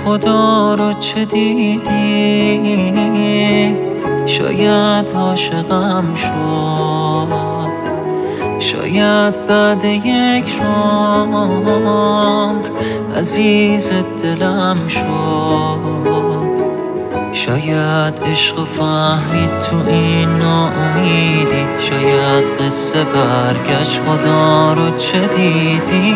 خدا رو چه دیدی؟ شاید عاشقم شد، شاید بعد یک عمر عزیز دلم شد. شاید عشق فهمید تو این ناامیدی، شاید قصه برگشت خدا رو چه دیدی؟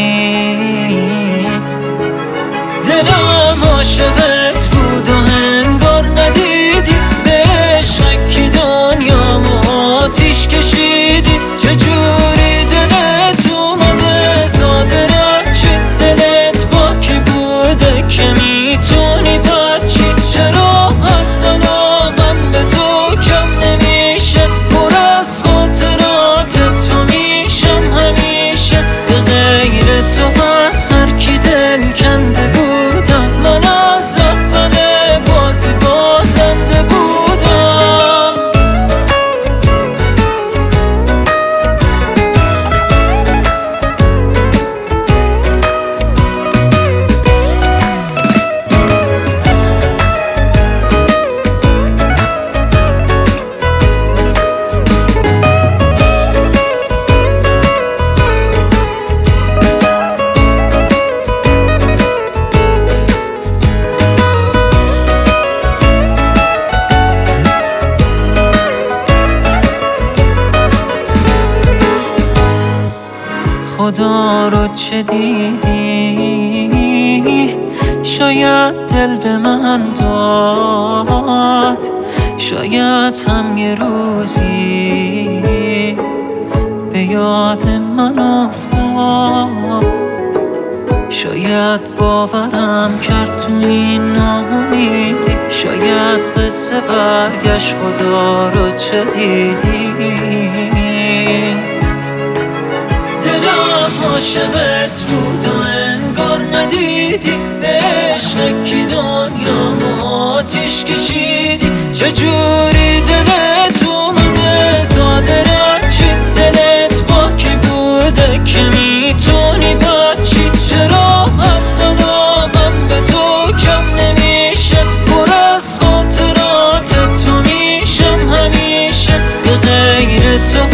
دلم عاشقت بود و انگار ندیدی، به عشقی دنیامو آتیش کشیدی. چجوری دلت اومده زاده چی؟ دلت با کی بوده که میتونی بچی؟ چرا از علاقم به تو کم نمیشه؟ پر از خاطرات تو میشم همیشه. به غیر تو از هر کی دل کنده بودم، من از اول بازی بازنده بودم. خدا رو چه دیدی؟ شاید دل به من داد، شاید هم یه روزی به یاد من افتاد. شاید باورم کرد تو این ناامیدی، شاید قصه برگشت خدا رو چه دیدی؟ دلم عاشقت بود و انگار ندیدی، به عشقی دنیامو آتیش کشیدی. چجوری دلت اومده زاده چی؟ دلت با کی بوده که میتونی بچی؟ چرا از علاقم به تو کم نمیشه؟ پر از خاطرات تو میشم همیشه. به غیر تو